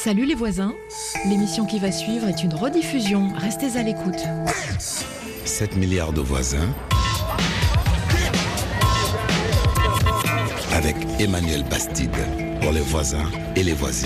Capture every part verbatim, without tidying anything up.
Salut les voisins, l'émission qui va suivre est une rediffusion, restez à l'écoute. sept milliards de voisins avec Emmanuel Bastide pour les voisins et les voisines.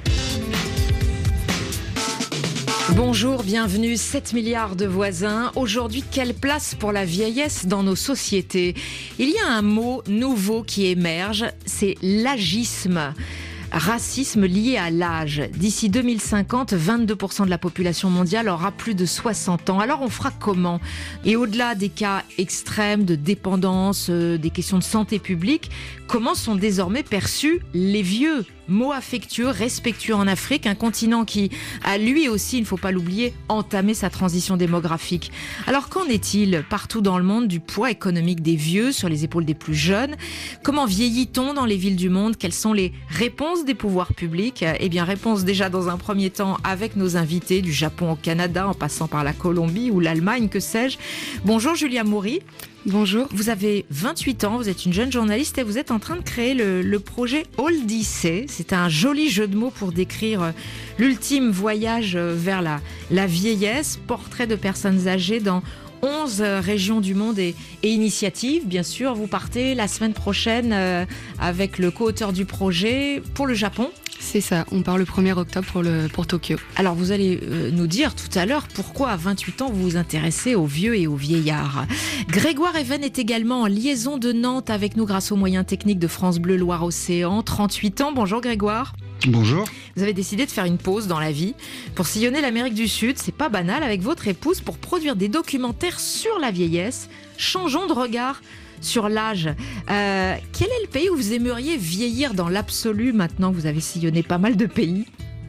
Bonjour, bienvenue, sept milliards de voisins. Aujourd'hui, quelle place pour la vieillesse dans nos sociétés ? Il y a un mot nouveau qui émerge, c'est l'agisme. Racisme lié à l'âge. D'ici deux mille cinquante, vingt-deux pour cent de la population mondiale aura plus de soixante ans. Alors on fera comment ? Et au-delà des cas extrêmes de dépendance, euh, des questions de santé publique, comment sont désormais perçus les vieux ? Mot affectueux, respectueux en Afrique, un continent qui a lui aussi, il ne faut pas l'oublier, entamé sa transition démographique. Alors qu'en est-il partout dans le monde du poids économique des vieux sur les épaules des plus jeunes ? Comment vieillit-on dans les villes du monde ? Quelles sont les réponses des pouvoirs publics ? Eh bien, réponse déjà dans un premier temps avec nos invités du Japon au Canada, en passant par la Colombie ou l'Allemagne, que sais-je. Bonjour Julia Maury. Bonjour. Vous avez vingt-huit ans, vous êtes une jeune journaliste et vous êtes en train de créer le, le projet Oldissée. C'est un joli jeu de mots pour décrire l'ultime voyage vers la, la vieillesse, portrait de personnes âgées dans onze régions du monde et, et initiatives. Bien sûr, vous partez la semaine prochaine euh, avec le co-auteur du projet pour le Japon. C'est ça, on part le premier octobre pour, le, pour Tokyo. Alors vous allez euh, nous dire tout à l'heure pourquoi à vingt-huit ans vous vous intéressez aux vieux et aux vieillards. Grégoire Even est également en liaison de Nantes avec nous grâce aux moyens techniques de France Bleu Loire-Océan. trente-huit ans, bonjour Grégoire. Bonjour. Vous avez décidé de faire une pause dans la vie pour sillonner l'Amérique du Sud, c'est pas banal, avec votre épouse pour produire des documentaires sur la vieillesse. Changeons de regard sur l'âge. Euh, quel est le pays où vous aimeriez vieillir dans l'absolu maintenant que vous avez sillonné pas mal de pays ?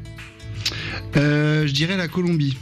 euh, Je dirais la Colombie.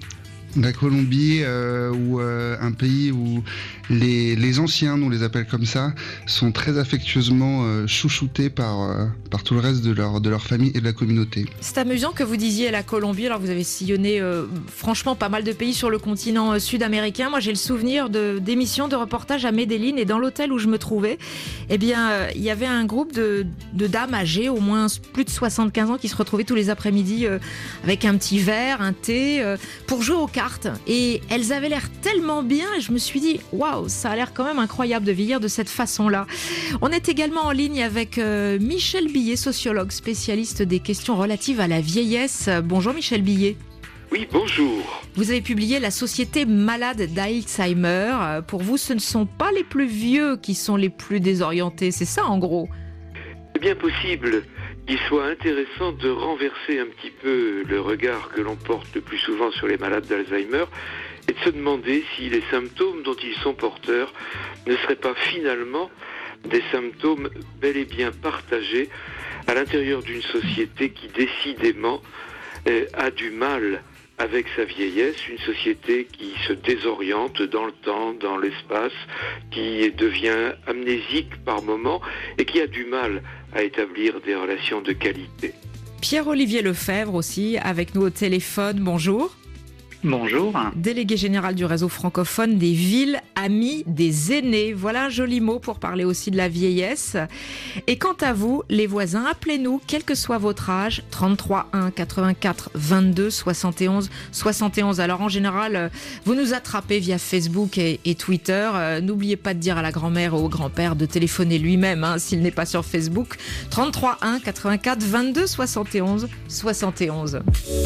La Colombie, euh, ou euh, un pays où les, les anciens, on les appelle comme ça, sont très affectueusement euh, chouchoutés par, euh, par tout le reste de leur, de leur famille et de la communauté. C'est amusant que vous disiez la Colombie, alors vous avez sillonné euh, franchement pas mal de pays sur le continent euh, sud-américain. Moi j'ai le souvenir de, d'émissions, de reportages à Medellín, et dans l'hôtel où je me trouvais, eh bien euh, il y avait un groupe de, de dames âgées, au moins plus de soixante-quinze ans, qui se retrouvaient tous les après-midi euh, avec un petit verre, un thé, euh, pour jouer aux cartes. Et elles avaient l'air tellement bien et je me suis dit waouh, ça a l'air quand même incroyable de vieillir de cette façon-là. On est également en ligne avec euh, Michel Billet, sociologue spécialiste des questions relatives à la vieillesse. Bonjour Michel Billet. Oui, bonjour. Vous avez publié La société malade d'Alzheimer. Pour vous, ce ne sont pas les plus vieux qui sont les plus désorientés, c'est ça en gros ? C'est bien possible qu'il soit intéressant de renverser un petit peu le regard que l'on porte le plus souvent sur les malades d'Alzheimer et de se demander si les symptômes dont ils sont porteurs ne seraient pas finalement des symptômes bel et bien partagés à l'intérieur d'une société qui décidément euh, a du mal avec sa vieillesse, une société qui se désoriente dans le temps, dans l'espace, qui devient amnésique par moments et qui a du mal à établir des relations de qualité. Pierre-Olivier Lefebvre aussi, avec nous au téléphone. Bonjour. Bonjour. Délégué général du réseau francophone des villes amies des aînés. Voilà un joli mot pour parler aussi de la vieillesse. Et quant à vous, les voisins, appelez-nous, quel que soit votre âge, trente-trois un quatre-vingt-quatre vingt-deux soixante et onze soixante et onze. Alors en général, vous nous attrapez via Facebook et, et Twitter. Euh, n'oubliez pas de dire à la grand-mère ou au grand-père de téléphoner lui-même hein, s'il n'est pas sur Facebook. trente-trois un quatre-vingt-quatre vingt-deux soixante et onze soixante et onze.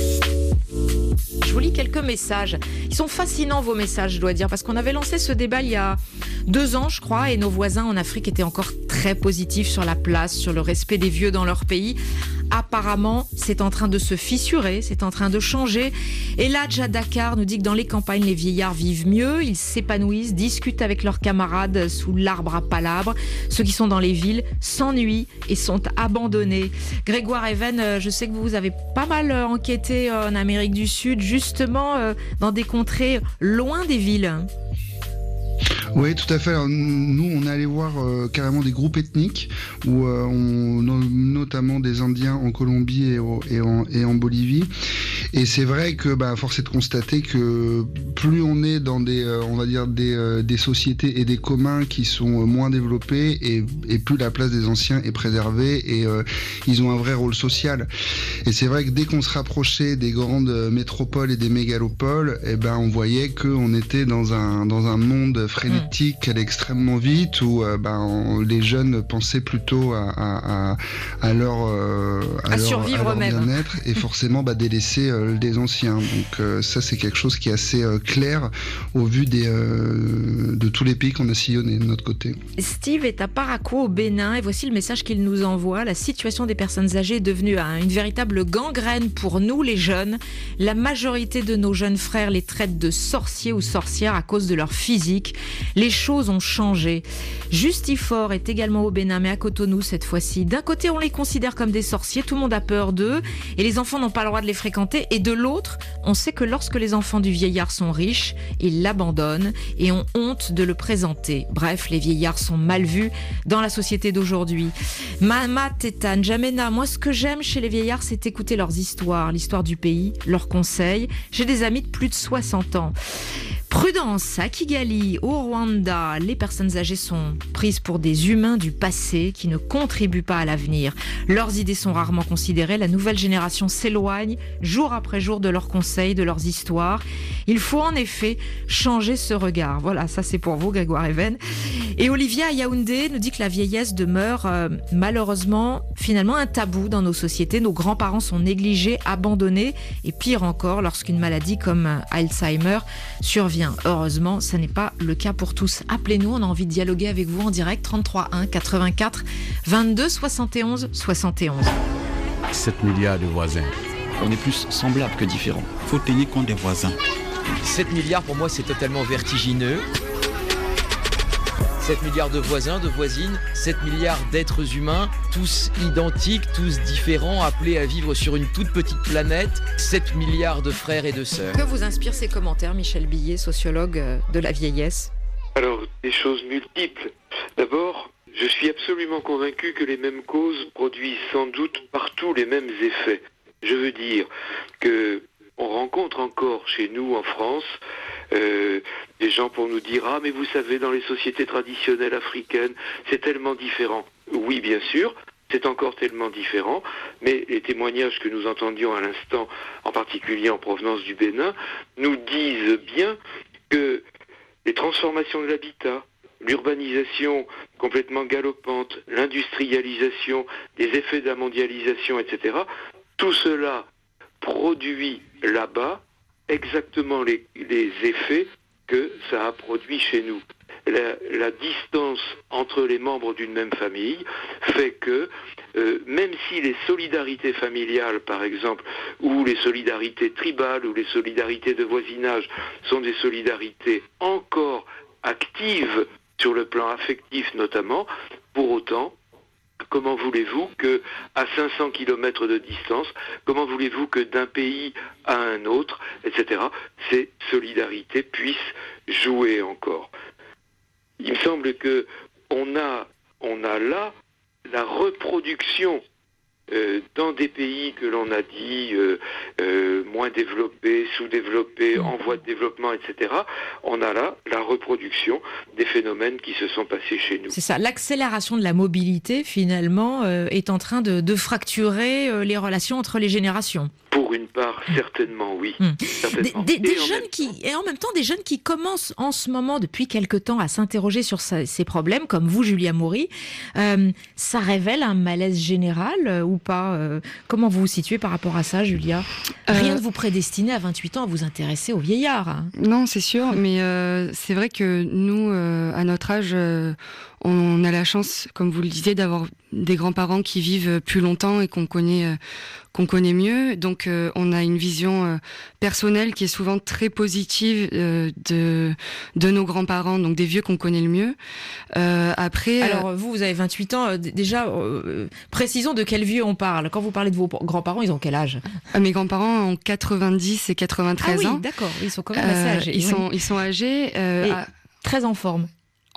Je vous lis quelques messages. Ils sont fascinants vos messages, je dois dire, parce qu'on avait lancé ce débat il y a deux ans, je crois, et nos voisins en Afrique étaient encore très positifs sur la place, sur le respect des vieux dans leur pays. Apparemment, c'est en train de se fissurer, c'est en train de changer. Et là, à Dakar nous dit que dans les campagnes, les vieillards vivent mieux, ils s'épanouissent, discutent avec leurs camarades sous l'arbre à palabres. Ceux qui sont dans les villes s'ennuient et sont abandonnés. Grégoire Even, je sais que vous avez pas mal enquêté en Amérique du Sud, justement dans des contrées loin des villes. Oui, tout à fait. Alors, nous, on est allé voir euh, carrément des groupes ethniques, où euh, on, no, notamment des Indiens en Colombie et, au, et, en, et en Bolivie. Et c'est vrai que bah, force est de constater que plus on est dans des, euh, on va dire des, euh, des sociétés et des communs qui sont moins développés, et, et plus la place des anciens est préservée, et euh, ils ont un vrai rôle social. Et c'est vrai que dès qu'on se rapprochait des grandes métropoles et des mégalopoles, eh ben on voyait qu'on était dans un dans un monde frénétique qui allait extrêmement vite, où euh, ben on, les jeunes pensaient plutôt à à, à, à leur euh, à, à leur, survivre à leur eux-mêmes. bien-être, et forcément bah, délaisser euh, des anciens. Donc euh, ça c'est quelque chose qui est assez euh, clair au vu des euh, de tous les pays qu'on a sillonnés de notre côté. Steve est à Parakou au Bénin et voici le message qu'il nous envoie. La situation des personnes âgées est devenue hein, une véritable gangrène pour nous les jeunes. La majorité de nos jeunes frères les traitent de sorciers ou sorcières à cause de leur physique. Les choses ont changé. Justifort est également au Bénin, mais à Cotonou cette fois-ci. D'un côté, on les considère comme des sorciers, tout le monde a peur d'eux et les enfants n'ont pas le droit de les fréquenter. Et de l'autre, on sait que lorsque les enfants du vieillard sont riches, ils l'abandonnent et ont honte de le présenter. Bref, les vieillards sont mal vus dans la société d'aujourd'hui. Mama, Tétan, Jamena, moi ce que j'aime chez les vieillards, c'est écouter leurs histoires, l'histoire du pays, leurs conseils. J'ai des amis de plus de soixante ans. Prudence, à Kigali, au Rwanda, les personnes âgées sont prises pour des humains du passé qui ne contribuent pas à l'avenir. Leurs idées sont rarement considérées, la nouvelle génération s'éloigne jour après jour de leurs conseils, de leurs histoires. Il faut en effet changer ce regard. Voilà, ça c'est pour vous, Grégoire Even. Et Olivia à Yaoundé nous dit que la vieillesse demeure euh, malheureusement finalement un tabou dans nos sociétés. Nos grands-parents sont négligés, abandonnés et pire encore lorsqu'une maladie comme Alzheimer survient. Heureusement, ça n'est pas le cas pour tous. Appelez-nous, on a envie de dialoguer avec vous en direct. trente-trois un quatre-vingt-quatre vingt-deux soixante et onze soixante et onze. sept milliards de voisins. On est plus semblable que différent. Faut tenir compte des voisins. sept milliards pour moi c'est totalement vertigineux. sept milliards de voisins, de voisines, sept milliards d'êtres humains, tous identiques, tous différents, appelés à vivre sur une toute petite planète, sept milliards de frères et de sœurs. Que vous inspirent ces commentaires, Michel Billet, sociologue de la vieillesse ? Alors, des choses multiples. D'abord, je suis absolument convaincu que les mêmes causes produisent sans doute partout les mêmes effets. Je veux dire que on rencontre encore chez nous en France euh, des gens pour nous dire « Ah, mais vous savez, dans les sociétés traditionnelles africaines, c'est tellement différent. » Oui, bien sûr, c'est encore tellement différent, mais les témoignages que nous entendions à l'instant, en particulier en provenance du Bénin, nous disent bien que les transformations de l'habitat, l'urbanisation complètement galopante, l'industrialisation, les effets de la mondialisation, et cetera, tout cela produit là-bas exactement les, les effets que ça a produit chez nous. La, la distance entre les membres d'une même famille fait que euh, même si les solidarités familiales, par exemple, ou les solidarités tribales, ou les solidarités de voisinage sont des solidarités encore actives sur le plan affectif notamment, pour autant, comment voulez-vous que, à cinq cents kilomètres de distance, comment voulez-vous que d'un pays à un autre, et cetera, ces solidarités puissent jouer encore. Il me semble que on a, on a là la reproduction euh, dans des pays que l'on a dit euh, euh, moins développés, sous-développés, en voie de développement, et cetera. On a là la reproduction des phénomènes qui se sont passés chez nous. C'est ça, l'accélération de la mobilité, finalement, euh, est en train de, de fracturer euh, les relations entre les générations. Pour une part, certainement, oui. Mmh. Certainement. Des, des, des et jeunes même... qui, et en même temps, des jeunes qui commencent en ce moment, depuis quelque temps, à s'interroger sur sa, ces problèmes, comme vous, Julia Maury. Euh, ça révèle un malaise général euh, ou pas euh, Comment vous vous situez par rapport à ça, Julia ? Rien Euh... de vous prédestiner à vingt-huit ans à vous intéresser aux vieillards. Hein. Non, c'est sûr, mais euh, c'est vrai que nous, euh, à notre âge, euh, on a la chance, comme vous le disiez, d'avoir des grands-parents qui vivent plus longtemps et qu'on connaît, euh, qu'on connaît mieux. Donc, euh, on a une vision euh, personnelle qui est souvent très positive euh, de de nos grands-parents, donc des vieux qu'on connaît le mieux. Euh, après, alors vous, vous avez vingt-huit ans. Euh, déjà, euh, précisons de quel vieux on parle. Quand vous parlez de vos grands-parents, ils ont quel âge ? euh, Mes grands-parents ont quatre-vingt-dix et quatre-vingt-treize ah oui, ans. D'accord, ils sont quand même assez âgés. Euh, ils oui. sont ils sont âgés. Euh, et à... très en forme.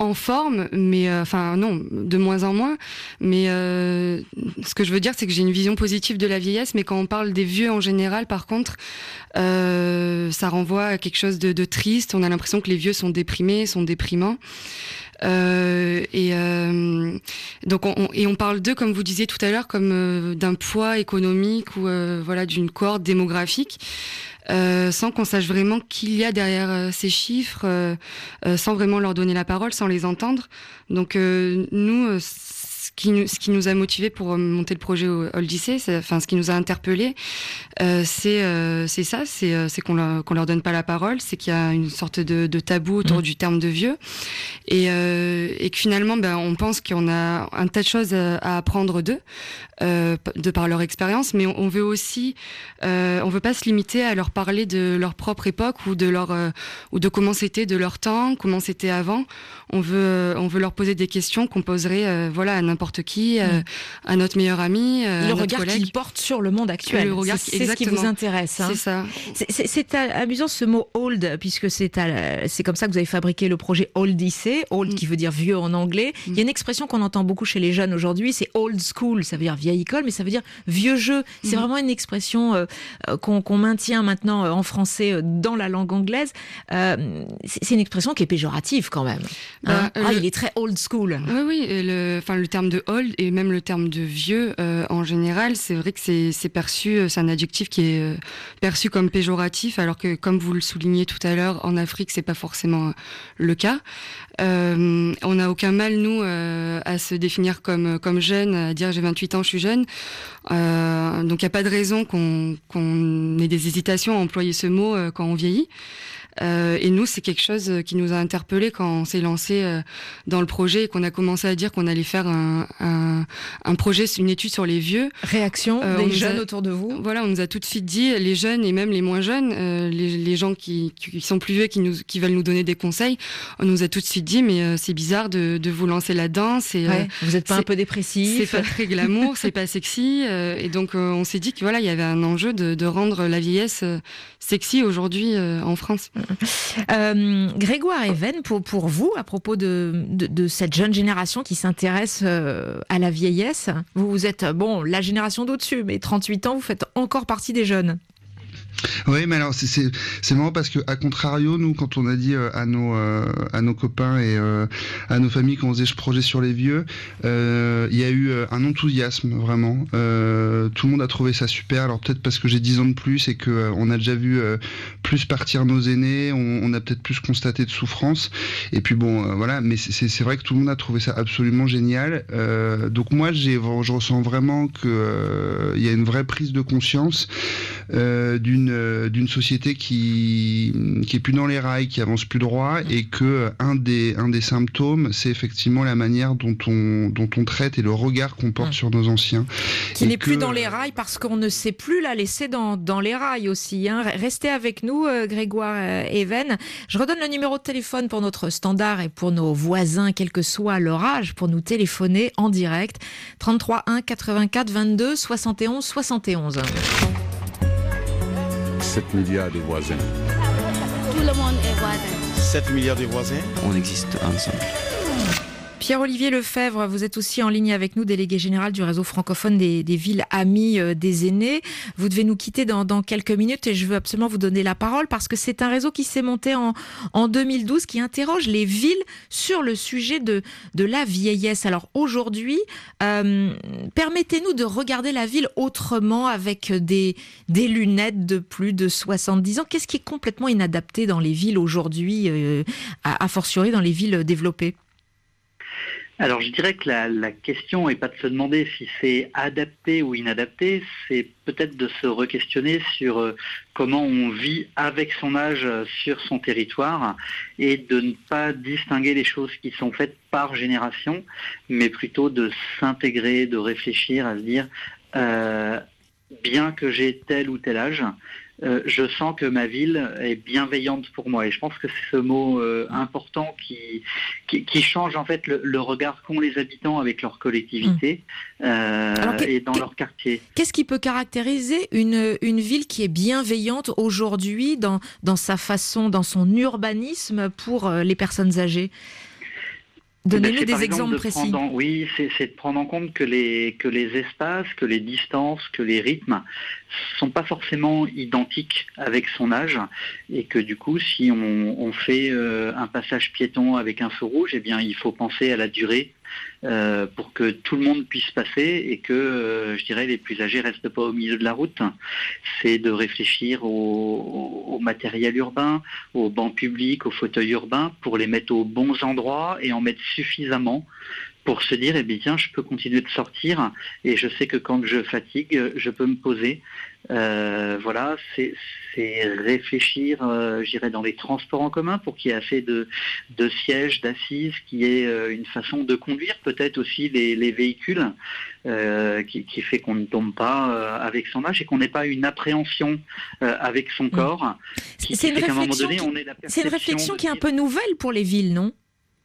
en forme, mais enfin euh, non, de moins en moins. Mais euh, ce que je veux dire, c'est que j'ai une vision positive de la vieillesse, mais quand on parle des vieux en général, par contre, euh, ça renvoie à quelque chose de, de triste. On a l'impression que les vieux sont déprimés, sont déprimants. Euh, et euh, donc on, et on parle d'eux, comme vous disiez tout à l'heure, comme euh, d'un poids économique ou euh, voilà d'une cohorte démographique, euh, sans qu'on sache vraiment qui il y a derrière euh, ces chiffres, euh, euh, sans vraiment leur donner la parole, sans les entendre. Donc euh, nous, euh, ce qui nous, ce qui nous a motivés pour monter le projet Oldissé, c'est, enfin ce qui nous a interpellés, euh, c'est euh, c'est ça, c'est euh, c'est qu'on leur, qu'on leur donne pas la parole, c'est qu'il y a une sorte de, de tabou autour mmh. du terme de vieux, et euh, et que finalement, ben on pense qu'on a un tas de choses à, à apprendre d'eux, euh, de par leur expérience, mais on, on veut aussi, euh, on veut pas se limiter à leur parler de leur propre époque ou de leur euh, ou de comment c'était de leur temps, comment c'était avant. On veut on veut leur poser des questions qu'on poserait euh, voilà à n'importe qui, euh, mmh. à notre meilleur ami, euh, le à notre regard collègue. qu'ils portent sur le monde actuel. Le regard, c'est, c'est ce qui vous intéresse. Hein. C'est ça. C'est, c'est, c'est amusant ce mot old, puisque c'est, à, c'est comme ça que vous avez fabriqué le projet Oldissé, old mmh. qui veut dire vieux en anglais. Mmh. Il y a une expression qu'on entend beaucoup chez les jeunes aujourd'hui, c'est old school, ça veut dire vieille école, mais ça veut dire vieux jeu. C'est mmh. vraiment une expression euh, qu'on, qu'on maintient maintenant euh, en français euh, dans la langue anglaise. Euh, c'est, c'est une expression qui est péjorative quand même. Bah, hein euh, ah, le... il est très old school. Oui, oui. Et le, enfin, le terme de old et même le terme de vieux, euh, en général, c'est vrai que c'est, c'est perçu, c'est un adjectif qui est euh, perçu comme péjoratif, alors que, comme vous le soulignez tout à l'heure, en Afrique, c'est pas forcément le cas. Euh, on n'a aucun mal, nous, euh, à se définir comme comme jeune, à dire j'ai vingt-huit ans, je suis jeune. Euh, donc il n'y a pas de raison qu'on, qu'on ait des hésitations à employer ce mot euh, quand on vieillit. Euh, et nous, c'est quelque chose qui nous a interpellés quand on s'est lancé euh, dans le projet et qu'on a commencé à dire qu'on allait faire un, un, un projet, une étude sur les vieux. Réaction euh, des jeunes a, autour de vous. Voilà, on nous a tout de suite dit, les jeunes et même les moins jeunes, euh, les, les gens qui, qui sont plus vieux, qui, nous, qui veulent nous donner des conseils, on nous a tout de suite dit, mais euh, c'est bizarre de, de vous lancer là-dedans. C'est, ouais, euh, vous n'êtes pas c'est, un peu dépressif. C'est pas très glamour, c'est pas sexy. Euh, et donc, euh, on s'est dit que voilà, il y avait un enjeu de, de rendre la vieillesse euh, sexy aujourd'hui euh, en France. Euh, Euh, Grégoire Even, pour, pour vous, à propos de, de, de cette jeune génération qui s'intéresse euh, à la vieillesse, vous, vous êtes, bon, la génération d'au-dessus, mais trente-huit ans, vous faites encore partie des jeunes. Oui, mais alors c'est, c'est, c'est marrant parce que à contrario, nous, quand on a dit euh, à nos euh, à nos copains et euh, à nos familles qu'on faisait ce projet sur les vieux, euh, il y a eu euh, un enthousiasme vraiment. Euh, tout le monde a trouvé ça super. Alors peut-être parce que j'ai dix ans de plus et que euh, on a déjà vu euh, plus partir nos aînés, on, on a peut-être plus constaté de souffrance. Et puis bon, euh, voilà. Mais c'est, c'est vrai que tout le monde a trouvé ça absolument génial. Euh, donc moi, j'ai, je ressens vraiment que euh, il y a une vraie prise de conscience euh, d'une d'une société qui qui est plus dans les rails, qui avance plus droit, et que un des un des symptômes, c'est effectivement la manière dont on dont on traite et le regard qu'on porte mmh. sur nos anciens. Qui et n'est que... plus dans les rails parce qu'on ne sait plus la laisser dans dans les rails aussi. Hein. Restez avec nous, euh, Grégoire euh, Even. Je redonne le numéro de téléphone pour notre standard et pour nos voisins, quel que soit leur âge, pour nous téléphoner en direct. trente-trois un quatre-vingt-quatre vingt-deux soixante et onze soixante et onze. sept milliards de voisins. Tout le monde est voisin. sept milliards de voisins. On existe ensemble. Pierre-Olivier Lefebvre, vous êtes aussi en ligne avec nous, délégué général du réseau francophone des, des villes amies euh, des aînés. Vous devez nous quitter dans, dans quelques minutes et je veux absolument vous donner la parole parce que c'est un réseau qui s'est monté en, en deux mille douze qui interroge les villes sur le sujet de, de la vieillesse. Alors aujourd'hui, euh, permettez-nous de regarder la ville autrement avec des, des lunettes de plus de soixante-dix ans. Qu'est-ce qui est complètement inadapté dans les villes aujourd'hui, euh, a, a fortiori dans les villes développées ? Alors je dirais que la, la question n'est pas de se demander si c'est adapté ou inadapté, c'est peut-être de se re-questionner sur euh, comment on vit avec son âge sur son territoire et de ne pas distinguer les choses qui sont faites par génération, mais plutôt de s'intégrer, de réfléchir à se dire euh, bien que j'ai tel ou tel âge, Euh, je sens que ma ville est bienveillante pour moi. Et je pense que c'est ce mot euh, important qui, qui, qui change en fait le, le regard qu'ont les habitants avec leur collectivité mmh. euh, Alors, et dans leur quartier. Qu'est-ce qui peut caractériser une, une ville qui est bienveillante aujourd'hui dans, dans sa façon, dans son urbanisme pour les personnes âgées ? Donnez-nous ben, des par exemples de précis. En, oui, c'est, c'est de prendre en compte que les, que les espaces, que les distances, que les rythmes sont pas forcément identiques avec son âge, et que du coup, si on, on fait euh, un passage piéton avec un feu rouge, eh bien, il faut penser à la durée euh, pour que tout le monde puisse passer et que, euh, je dirais, les plus âgés restent pas au milieu de la route. C'est de réfléchir au, au matériel urbain, aux bancs publics, aux fauteuils urbains, pour les mettre aux bons endroits et en mettre suffisamment pour se dire, eh bien, tiens, je peux continuer de sortir et je sais que quand je fatigue, je peux me poser. Euh, voilà, c'est, c'est réfléchir, euh, je dirais, dans les transports en commun pour qu'il y ait assez de, de sièges, d'assises, qu'il y ait euh, une façon de conduire, peut-être aussi les, les véhicules, euh, qui, qui fait qu'on ne tombe pas euh, avec son âge et qu'on n'ait pas une appréhension euh, avec son corps. Qui, c'est, qui une fait qu'à un moment réflexion donné, qui, on ait la c'est une réflexion qui est un peu nouvelle pour les villes, non ?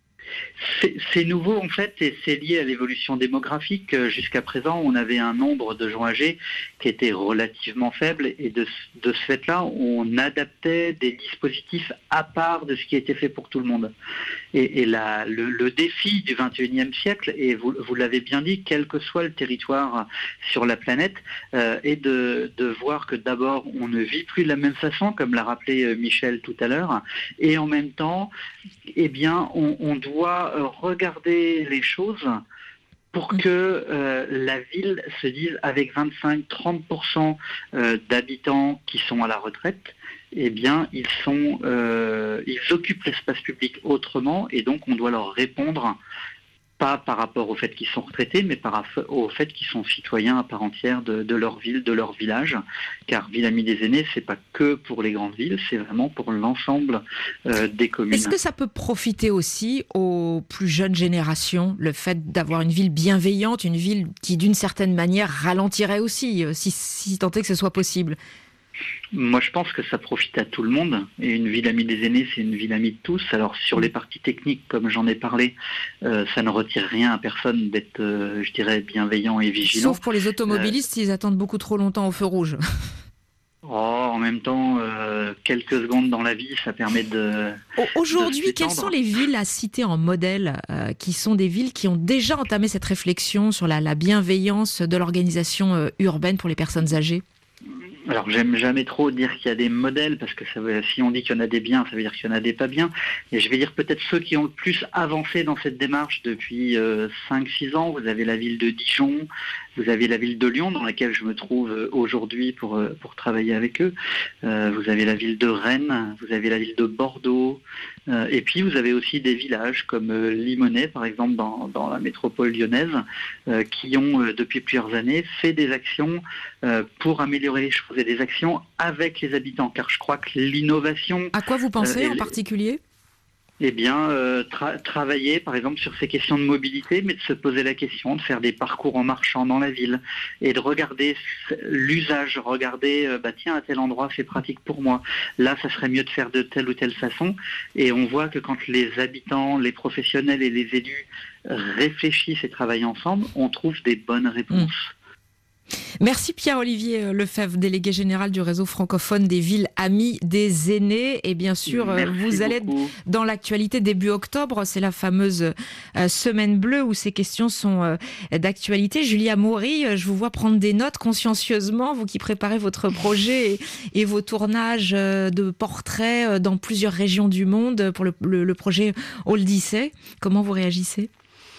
C'est, c'est nouveau en fait et c'est lié à l'évolution démographique. Jusqu'à présent, on avait un nombre de gens âgés qui était relativement faible et de, de ce fait-là, on adaptait des dispositifs à part de ce qui était fait pour tout le monde. Et, et la, le, le défi du vingt et unième siècle, et vous, vous l'avez bien dit, quel que soit le territoire sur la planète, euh, est de, de voir que d'abord, on ne vit plus de la même façon, comme l'a rappelé Michel tout à l'heure, et en même temps, eh bien, on, on doit regarder les choses pour que euh, la ville se dise, avec vingt-cinq à trente pour cent euh, d'habitants qui sont à la retraite, eh bien, ils sont, euh, ils occupent l'espace public autrement, et donc on doit leur répondre, pas par rapport au fait qu'ils sont retraités, mais par rapport au fait qu'ils sont citoyens à part entière de, de leur ville, de leur village. Car Ville Amie des Aînés, c'est pas que pour les grandes villes, c'est vraiment pour l'ensemble euh, des communes. Est-ce que ça peut profiter aussi aux plus jeunes générations, le fait d'avoir une ville bienveillante, une ville qui d'une certaine manière ralentirait aussi, si, si tant est que ce soit possible ? Moi, je pense que ça profite à tout le monde. Et une ville amie des aînés, c'est une ville amie de tous. Alors, sur les parties techniques, comme j'en ai parlé, euh, ça ne retire rien à personne d'être, euh, je dirais, bienveillant et vigilant. Sauf pour les automobilistes, euh... ils attendent beaucoup trop longtemps au feu rouge. Oh, en même temps, euh, quelques secondes dans la vie, ça permet de... Aujourd'hui, de quelles sont les villes à citer en modèle, euh, qui sont des villes qui ont déjà entamé cette réflexion sur la, la bienveillance de l'organisation euh, urbaine pour les personnes âgées ? Alors, j'aime jamais trop dire qu'il y a des modèles, parce que ça veut, si on dit qu'il y en a des biens, ça veut dire qu'il y en a des pas biens. Et je vais dire peut-être ceux qui ont le plus avancé dans cette démarche depuis euh, cinq six ans. Vous avez la ville de Dijon, vous avez la ville de Lyon, dans laquelle je me trouve euh, aujourd'hui pour, euh, pour travailler avec eux. Euh, vous avez la ville de Rennes, vous avez la ville de Bordeaux. Euh, et puis, vous avez aussi des villages comme euh, Limonest, par exemple, dans, dans la métropole lyonnaise, euh, qui ont, euh, depuis plusieurs années, fait des actions euh, pour améliorer les choses et des actions avec les habitants. Car je crois que l'innovation... À quoi vous pensez euh, en particulier ? Eh bien, euh, tra- travailler, par exemple, sur ces questions de mobilité, mais de se poser la question, de faire des parcours en marchant dans la ville et de regarder l'usage, regarder, euh, bah tiens, à tel endroit, c'est pratique pour moi. Là, ça serait mieux de faire de telle ou telle façon. Et on voit que quand les habitants, les professionnels et les élus réfléchissent et travaillent ensemble, on trouve des bonnes réponses. Mmh. Merci Pierre-Olivier Lefebvre, délégué général du réseau francophone des villes amies des aînés. Et bien sûr, Merci vous allez beaucoup. Dans l'actualité début octobre. C'est la fameuse euh, semaine bleue où ces questions sont euh, d'actualité. Julia Maury, je vous vois prendre des notes consciencieusement, vous qui préparez votre projet et, et vos tournages euh, de portraits dans plusieurs régions du monde pour le, le, le projet Odyssée. Comment vous réagissez ?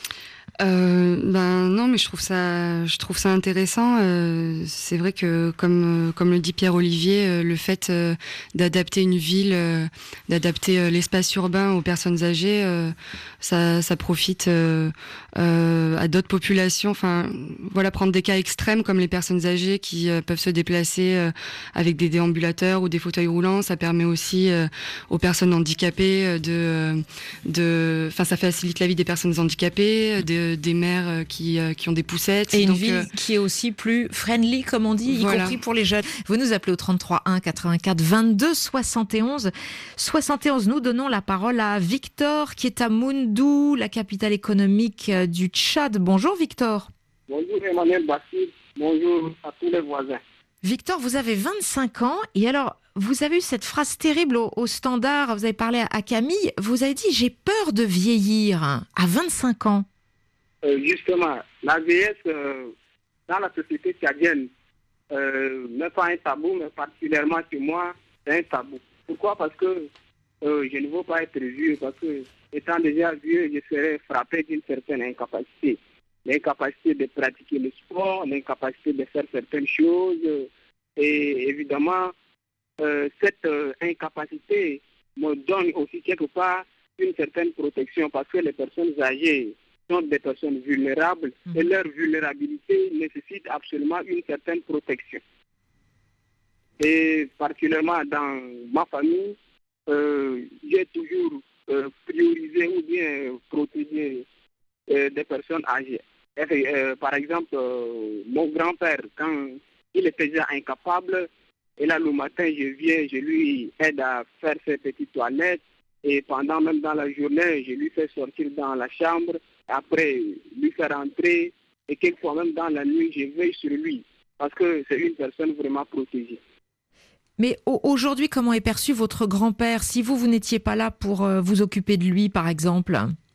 Euh, ben non, mais je trouve ça, je trouve ça intéressant. Euh, c'est vrai que, comme comme le dit Pierre-Olivier, euh, le fait euh, d'adapter une ville, euh, d'adapter euh, l'espace urbain aux personnes âgées, euh, ça, ça profite euh, euh, à d'autres populations. Enfin, voilà, prendre des cas extrêmes comme les personnes âgées qui euh, peuvent se déplacer euh, avec des déambulateurs ou des fauteuils roulants. Ça permet aussi euh, aux personnes handicapées de, de, enfin, ça facilite la vie des personnes handicapées, de des mères qui, qui ont des poussettes. Et une donc, ville euh... qui est aussi plus friendly, comme on dit, voilà. y compris pour les jeunes. Vous nous appelez au trente-trois un quatre-vingt-quatre vingt-deux soixante et onze. soixante et onze, nous donnons la parole à Victor, qui est à Moundou, la capitale économique du Tchad. Bonjour Victor. Bonjour Emmanuel Bastide. Bonjour à tous les voisins. Victor, vous avez vingt-cinq ans et alors, vous avez eu cette phrase terrible au, au standard, vous avez parlé à, à Camille, vous avez dit « j'ai peur de vieillir » à vingt-cinq ans. Euh, justement, la vieillesse euh, dans la société tchadienne, euh, n'est pas un tabou, mais particulièrement chez moi, c'est un tabou. Pourquoi? Parce que euh, je ne veux pas être vieux, parce que étant déjà vieux, je serais frappé d'une certaine incapacité. L'incapacité de pratiquer le sport, l'incapacité de faire certaines choses. Et évidemment, euh, cette euh, incapacité me donne aussi quelque part une certaine protection parce que les personnes âgées sont des personnes vulnérables mmh. et leur vulnérabilité nécessite absolument une certaine protection. Et particulièrement dans ma famille, euh, j'ai toujours euh, priorisé ou bien protégé euh, des personnes âgées. Et, euh, par exemple, euh, mon grand-père, quand il était déjà incapable, et là le matin, je viens, je lui aide à faire ses petites toilettes, et pendant même dans la journée, je lui fais sortir dans la chambre, après lui faire entrer, et quelquefois même dans la nuit, je veille sur lui, parce que c'est une personne vraiment protégée. Mais aujourd'hui, comment est perçu votre grand-père si vous, vous n'étiez pas là pour euh, vous occuper de lui, par exemple?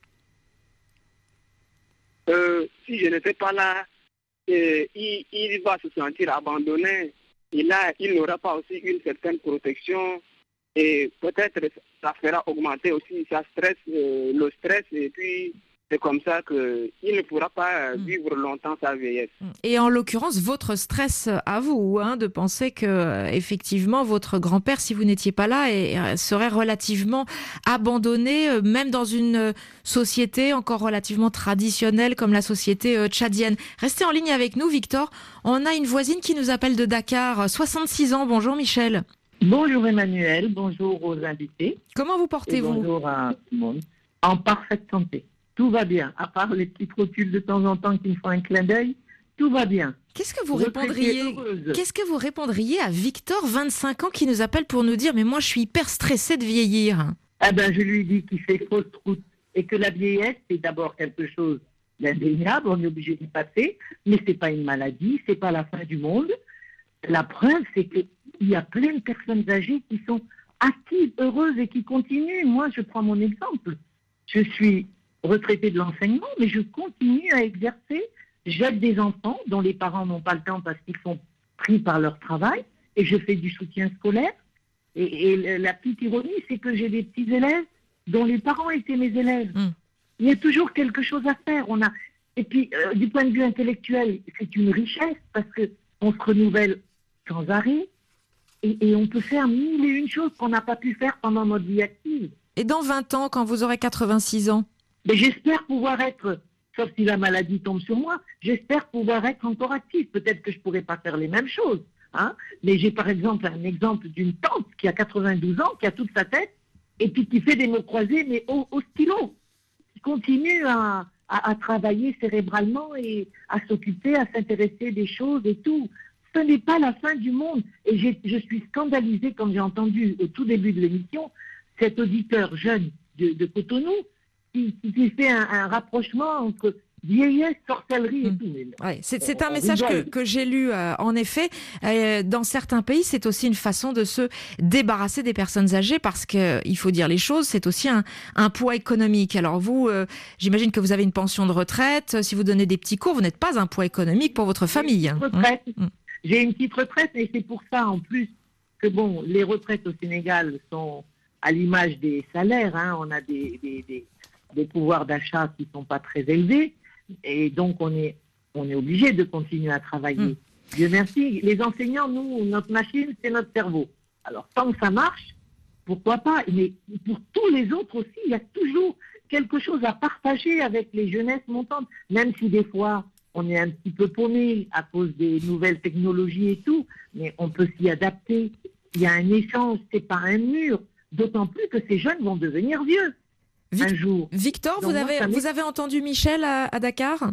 euh, Si je n'étais pas là, euh, il, il va se sentir abandonné. Et là, il n'aura pas aussi une certaine protection. Et peut-être ça fera augmenter aussi sa stress, euh, le stress. Et puis, c'est comme ça qu'il ne pourra pas vivre longtemps sa vieillesse. Et en l'occurrence, votre stress à vous, hein, de penser que effectivement votre grand-père, si vous n'étiez pas là, et, serait relativement abandonné, même dans une société encore relativement traditionnelle comme la société tchadienne. Restez en ligne avec nous, Victor. On a une voisine qui nous appelle de Dakar, soixante-six ans. Bonjour Michel. Bonjour Emmanuel, bonjour aux invités. Comment vous portez-vous? Bonjour à tout le monde. En parfaite santé. Tout va bien, à part les petits rotules de temps en temps qui me font un clin d'œil, tout va bien. Qu'est-ce que vous répondriez Qu'est-ce que vous répondriez à Victor, vingt-cinq ans, qui nous appelle pour nous dire « mais moi je suis hyper stressé de vieillir ». Eh ben, je lui dis qu'il fait fausse route et que la vieillesse, c'est d'abord quelque chose d'indéniable, on est obligé d'y passer, mais c'est pas une maladie, c'est pas la fin du monde. La preuve, c'est qu'il y a plein de personnes âgées qui sont actives, heureuses et qui continuent. Moi, je prends mon exemple. Je suis retraité de l'enseignement, mais je continue à exercer. J'aide des enfants dont les parents n'ont pas le temps parce qu'ils sont pris par leur travail, et je fais du soutien scolaire. Et, et la petite ironie, c'est que j'ai des petits élèves dont les parents étaient mes élèves. Mmh. Il y a toujours quelque chose à faire. On a... Et puis, euh, du point de vue intellectuel, c'est une richesse parce qu'on se renouvelle sans arrêt, et, et on peut faire mille et une choses qu'on n'a pas pu faire pendant notre vie active. Et dans vingt ans, quand vous aurez quatre-vingt-six ans? Mais j'espère pouvoir être, sauf si la maladie tombe sur moi, j'espère pouvoir être encore active. Peut-être que je ne pourrai pas faire les mêmes choses. Hein, mais j'ai par exemple un exemple d'une tante qui a quatre-vingt-douze ans, qui a toute sa tête, et puis qui fait des mots croisés, mais au, au stylo. Qui continue à, à, à travailler cérébralement et à s'occuper, à s'intéresser des choses et tout. Ce n'est pas la fin du monde. Et j'ai, je suis scandalisée quand j'ai entendu au tout début de l'émission cet auditeur jeune de, de Cotonou qui, qui fait un, un rapprochement entre vieillesse, sorcellerie et mmh. tout. Ouais, c'est, c'est un message que, que j'ai lu, euh, en effet. Euh, dans certains pays, c'est aussi une façon de se débarrasser des personnes âgées parce qu'il faut dire les choses, c'est aussi un, un poids économique. Alors vous, euh, j'imagine que vous avez une pension de retraite. Si vous donnez des petits cours, vous n'êtes pas un poids économique pour votre famille. J'ai une petite retraite, mmh. J'ai une petite retraite et c'est pour ça en plus que bon, les retraites au Sénégal sont à l'image des salaires. Hein, on a des, des, des, des pouvoirs d'achat qui ne sont pas très élevés. Et donc, on est, on est obligé de continuer à travailler. Mmh. Dieu merci. Les enseignants, nous, notre machine, c'est notre cerveau. Alors, tant que ça marche, pourquoi pas? Mais pour tous les autres aussi, il y a toujours quelque chose à partager avec les jeunesses montantes. Même si des fois, on est un petit peu paumé à cause des nouvelles technologies et tout, mais on peut s'y adapter. Il y a un échange, c'est pas un mur. D'autant plus que ces jeunes vont devenir vieux. Vic- un jour. Victor, Donc vous, avez, moi, vous avez entendu Michel à, à Dakar?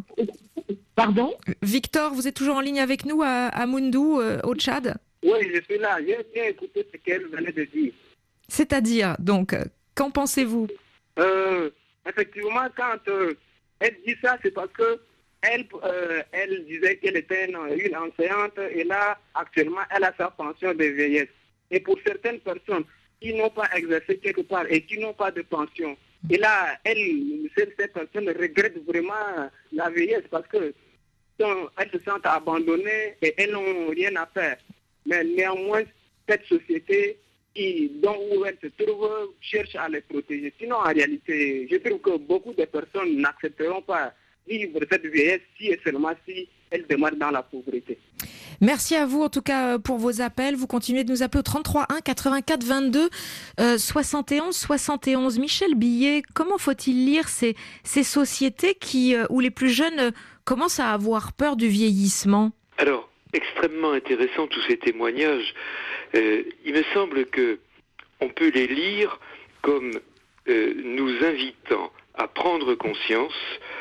Pardon? Victor, vous êtes toujours en ligne avec nous à, à Moundou, euh, au Tchad? Oui, je suis là. J'ai bien écouté ce qu'elle venait de dire. C'est-à-dire, donc, qu'en pensez-vous? euh, Effectivement, quand euh, elle dit ça, c'est parce que elle, euh, elle disait qu'elle était une, une enseignante et là, actuellement, elle a sa pension de vieillesse. Et pour certaines personnes qui n'ont pas exercé quelque part et qui n'ont pas de pension, et là, elle, ces personnes regrettent vraiment la vieillesse parce que elles se sentent abandonnées et elles n'ont rien à faire. Mais néanmoins, cette société qui, dont où elles se trouvent cherche à les protéger. Sinon, en réalité, je trouve que beaucoup de personnes n'accepteront pas vivre cette vieillesse si et seulement si elles demeurent dans la pauvreté. Merci à vous en tout cas pour vos appels. Vous continuez de nous appeler au trente-trois un quatre-vingt-quatre vingt-deux euh, soixante et onze soixante et onze. Michel Billet, comment faut-il lire ces, ces sociétés qui, euh, où les plus jeunes euh, commencent à avoir peur du vieillissement ? Alors, extrêmement intéressant tous ces témoignages. Euh, il me semble que on peut les lire comme euh, nous invitant à prendre conscience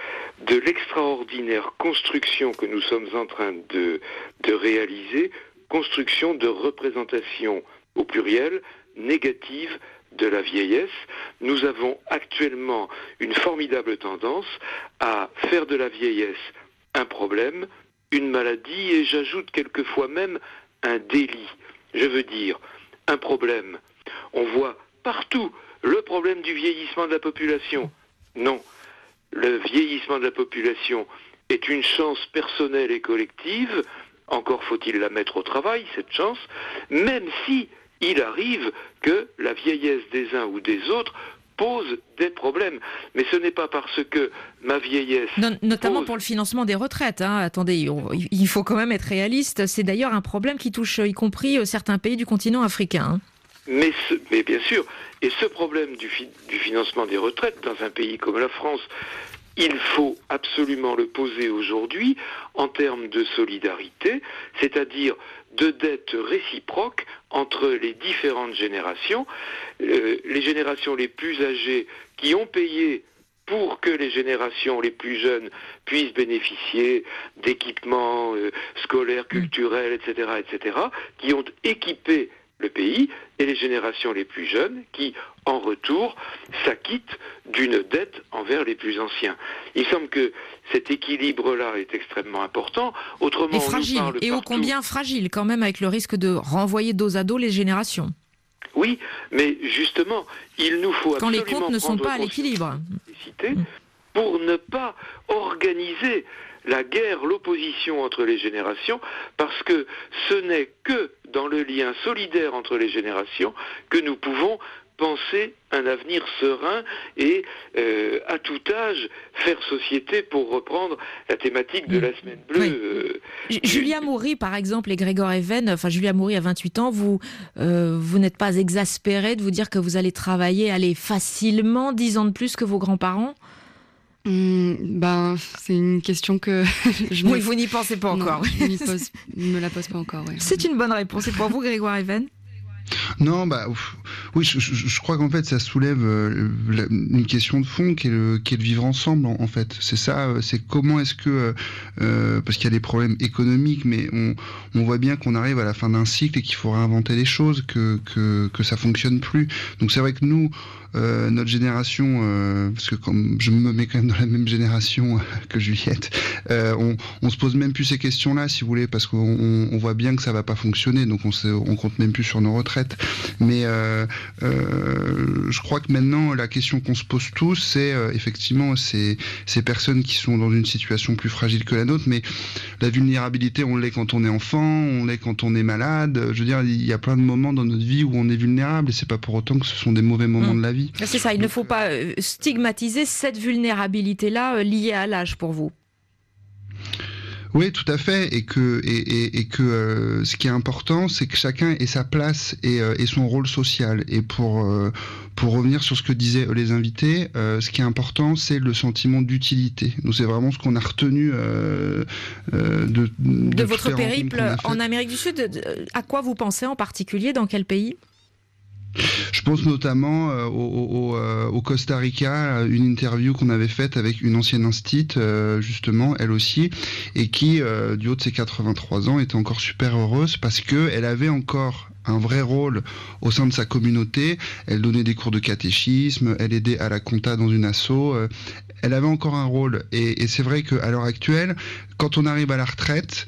de l'extraordinaire construction que nous sommes en train de, de réaliser, construction de représentation au pluriel négative de la vieillesse. Nous avons actuellement une formidable tendance à faire de la vieillesse un problème, une maladie et j'ajoute quelquefois même un délit. Je veux dire, un problème. On voit partout le problème du vieillissement de la population. Non. Le vieillissement de la population est une chance personnelle et collective, encore faut-il la mettre au travail, cette chance, même si il arrive que la vieillesse des uns ou des autres pose des problèmes. Mais ce n'est pas parce que ma vieillesse... Non, notamment pose... pour le financement des retraites. Hein. Attendez, on, il faut quand même être réaliste. C'est d'ailleurs un problème qui touche y compris certains pays du continent africain. Hein. Mais, ce, mais bien sûr, et ce problème du, fi, du financement des retraites dans un pays comme la France, il faut absolument le poser aujourd'hui en termes de solidarité, c'est-à-dire de dette réciproque entre les différentes générations, euh, les générations les plus âgées qui ont payé pour que les générations les plus jeunes puissent bénéficier d'équipements euh, scolaires, culturels, et cetera, et cetera, qui ont équipé le pays, et les générations les plus jeunes qui, en retour, s'acquittent d'une dette envers les plus anciens. Il semble que cet équilibre-là est extrêmement important. Autrement, et fragile, on nous parle et ô combien fragile quand même, avec le risque de renvoyer dos à dos les générations. Oui, mais justement, il nous faut quand absolument les comptes ne sont pas à l'équilibre. Pour ne pas organiser la guerre, l'opposition entre les générations, parce que ce n'est que dans le lien solidaire entre les générations que nous pouvons penser un avenir serein et euh, à tout âge faire société, pour reprendre la thématique de la semaine bleue. Oui. Euh, Julia Maury, par exemple, et Grégoire Even, enfin Julia Maury a vingt-huit ans, vous, euh, vous n'êtes pas exaspéré de vous dire que vous allez travailler, aller facilement dix ans de plus que vos grands-parents ? Mmh, ben, c'est une question que je oui, me... vous n'y pensez pas encore. Non, je ne me la pose pas encore. Ouais. C'est une bonne réponse. Et pour vous, Grégoire Even ? Non, bah oui, je, je, je crois qu'en fait ça soulève euh, la, une question de fond qui est le, qui est le vivre ensemble en, en fait. C'est ça, euh, c'est comment est-ce que, euh, parce qu'il y a des problèmes économiques, mais on, on voit bien qu'on arrive à la fin d'un cycle et qu'il faut réinventer les choses, que, que, que ça fonctionne plus. Donc c'est vrai que nous, Euh, notre génération, euh, parce que comme je me mets quand même dans la même génération que Juliette, euh, on, on se pose même plus ces questions-là, si vous voulez, parce qu'on on, on voit bien que ça va pas fonctionner, donc on, se, on compte même plus sur nos retraites. Mais euh, euh, je crois que maintenant, la question qu'on se pose tous, c'est euh, effectivement ces, ces personnes qui sont dans une situation plus fragile que la nôtre, mais la vulnérabilité, on l'est quand on est enfant, on l'est quand on est malade. Je veux dire, il y a plein de moments dans notre vie où on est vulnérable, et c'est pas pour autant que ce sont des mauvais moments mmh. de la vie. C'est ça, il ne faut pas stigmatiser cette vulnérabilité-là liée à l'âge pour vous. Oui, tout à fait, et que, et, et, et que euh, ce qui est important, c'est que chacun ait sa place et, euh, et son rôle social. Et pour, euh, pour revenir sur ce que disaient les invités, euh, ce qui est important, c'est le sentiment d'utilité. Donc c'est vraiment ce qu'on a retenu euh, euh, de, de, de votre périple en Amérique du Sud. À quoi vous pensez en particulier? Dans quel pays? Je pense notamment euh, au, au, euh, au Costa Rica, une interview qu'on avait faite avec une ancienne instite, euh, justement, elle aussi, et qui, euh, du haut de ses quatre-vingt-trois ans, était encore super heureuse parce qu'elle avait encore un vrai rôle au sein de sa communauté. Elle donnait des cours de catéchisme, elle aidait à la compta dans une asso, euh, elle avait encore un rôle. Et, et c'est vrai qu'à l'heure actuelle, quand on arrive à la retraite,